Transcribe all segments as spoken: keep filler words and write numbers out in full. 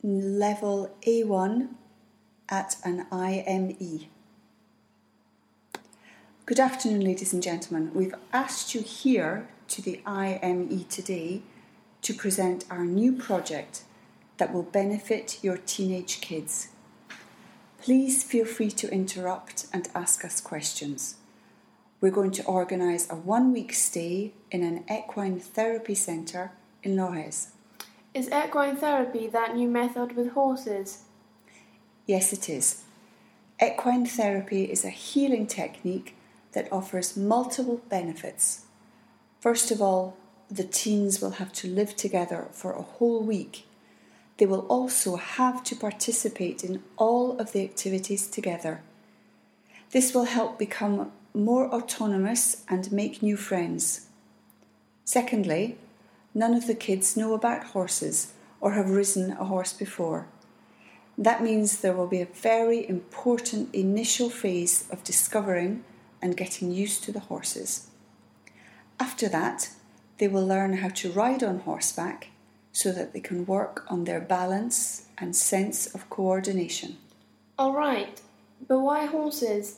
level A one at an I M E. Good afternoon, ladies and gentlemen. We've asked you here to the I M E today to present our new project that will benefit your teenage kids. Please feel free to interrupt and ask us questions. We're going to organise a one-week stay in an equine therapy centre in Lohez. Is equine therapy that new method with horses? Yes, it is. Equine therapy is a healing technique that offers multiple benefits. First of all, the teens will have to live together for a whole week. They will also have to participate in all of the activities together. This will help become more autonomous and make new friends. Secondly, none of the kids know about horses or have ridden a horse before. That means there will be a very important initial phase of discovering and getting used to the horses. After that, they will learn how to ride on horseback so that they can work on their balance and sense of coordination. All right, but why horses?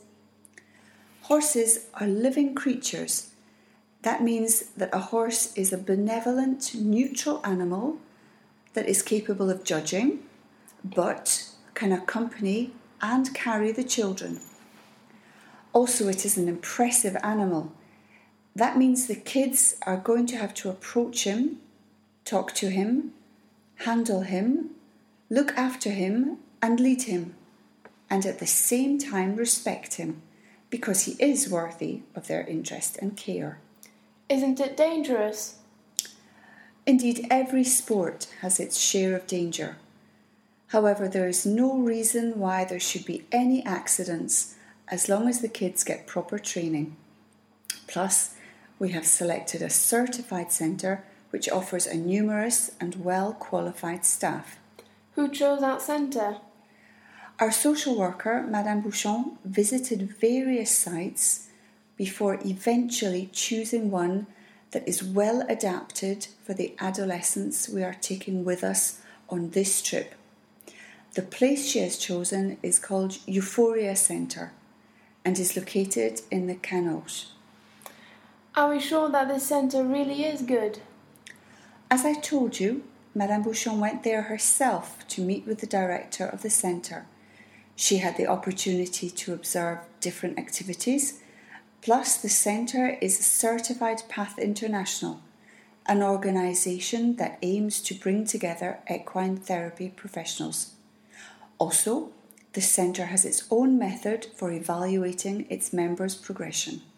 Horses are living creatures. That means that a horse is a benevolent, neutral animal that is capable of judging, but can accompany and carry the children. Also, it is an impressive animal. That means the kids are going to have to approach him, talk to him, handle him, look after him and lead him, and at the same time respect him, because he is worthy of their interest and care. Isn't it dangerous? Indeed, every sport has its share of danger. However, there is no reason why there should be any accidents as long as the kids get proper training. Plus, we have selected a certified centre which offers a numerous and well-qualified staff. Who chose that centre? Our social worker, Madame Bouchon, visited various sites before eventually choosing one that is well adapted for the adolescents we are taking with us on this trip. The place she has chosen is called Euphoria Centre and is located in the Canauche. Are we sure that this centre really is good? As I told you, Madame Bouchon went there herself to meet with the director of the centre. She had the opportunity to observe different activities, plus the centre is Certified Path International, an organisation that aims to bring together equine therapy professionals. Also, the centre has its own method for evaluating its members' progression.